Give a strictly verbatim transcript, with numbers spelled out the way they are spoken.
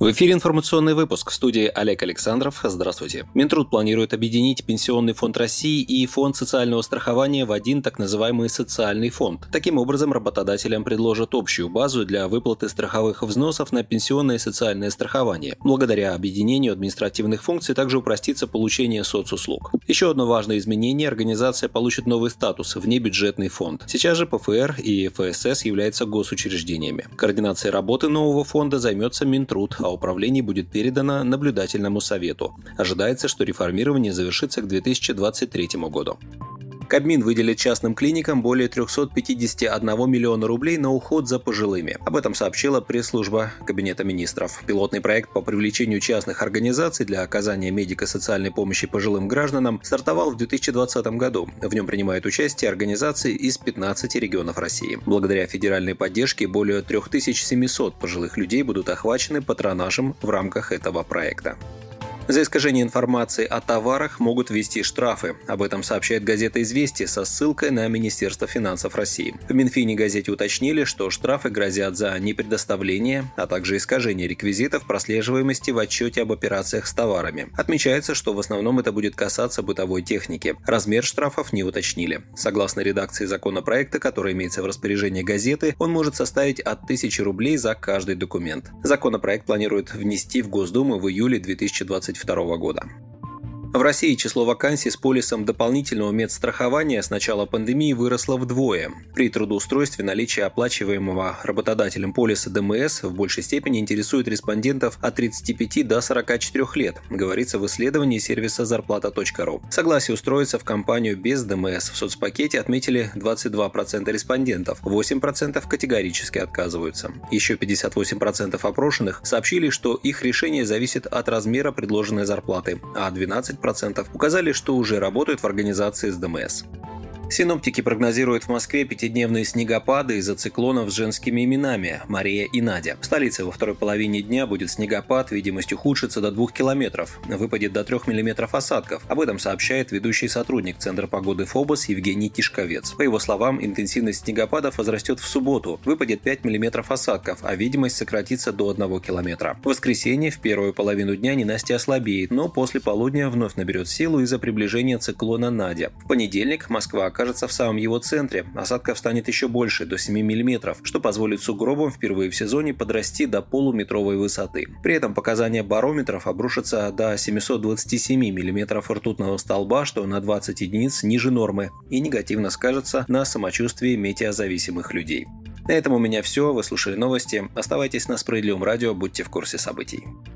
В эфире информационный выпуск. В студии Олег Александров. Здравствуйте. Минтруд планирует объединить Пенсионный фонд России и Фонд социального страхования в один так называемый социальный фонд. Таким образом, работодателям предложат общую базу для выплаты страховых взносов на пенсионное и социальное страхование. Благодаря объединению административных функций также упростится получение соцуслуг. Еще одно важное изменение – организация получит новый статус – внебюджетный фонд. Сейчас же ПФР и ФСС являются госучреждениями. Координацией работы нового фонда займется Минтруд, а управление будет передано наблюдательному совету. Ожидается, что реформирование завершится к две тысячи двадцать третьему году. Кабмин выделит частным клиникам более триста пятьдесят один миллиона рублей на уход за пожилыми. Об этом сообщила пресс-служба Кабинета министров. Пилотный проект по привлечению частных организаций для оказания медико-социальной помощи пожилым гражданам стартовал в две тысячи двадцатом году. В нем принимают участие организации из пятнадцати регионов России. Благодаря федеральной поддержке более три тысячи семьсот пожилых людей будут охвачены патронажем в рамках этого проекта. За искажение информации о товарах могут ввести штрафы. Об этом сообщает газета «Известия» со ссылкой на Министерство финансов России. В Минфине газете уточнили, что штрафы грозят за непредоставление, а также искажение реквизитов прослеживаемости в отчете об операциях с товарами. Отмечается, что в основном это будет касаться бытовой техники. Размер штрафов не уточнили. Согласно редакции законопроекта, который имеется в распоряжении газеты, он может составить от тысячи рублей за каждый документ. Законопроект планируют внести в Госдуму в июле две тысячи двадцать второго года. В России число вакансий с полисом дополнительного медстрахования с начала пандемии выросло вдвое. При трудоустройстве наличие оплачиваемого работодателем полиса ДМС в большей степени интересует респондентов от тридцати пяти до сорока четырёх лет, говорится в исследовании сервиса зарплата точка ру. Согласие устроиться в компанию без ДМС в соцпакете отметили двадцать два процента респондентов, восемь процентов категорически отказываются. Еще пятьдесят восемь процентов опрошенных сообщили, что их решение зависит от размера предложенной зарплаты, а двенадцать процентов указали, что уже работают в организации с ДМС. Синоптики прогнозируют в Москве пятидневные снегопады из-за циклонов с женскими именами – Мария и Надя. В столице во второй половине дня будет снегопад, видимость ухудшится до двух километров. Выпадет до трёх миллиметров осадков. Об этом сообщает ведущий сотрудник Центра погоды ФОБОС Евгений Тишковец. По его словам, интенсивность снегопадов возрастет в субботу. Выпадет пять миллиметров осадков, а видимость сократится до одного километра. В воскресенье в первую половину дня ненастье ослабеет, но после полудня вновь наберет силу из-за приближения циклона Надя. В понедельник Москва окажется в самом его центре. Осадков станет еще больше, до семи миллиметров, что позволит сугробам впервые в сезоне подрасти до полуметровой высоты. При этом показания барометров обрушатся до семисот двадцати семи миллиметров ртутного столба, что на двадцать единиц ниже нормы, и негативно скажется на самочувствии метеозависимых людей. На этом у меня все. Вы слушали новости. Оставайтесь на Справедливом радио, будьте в курсе событий.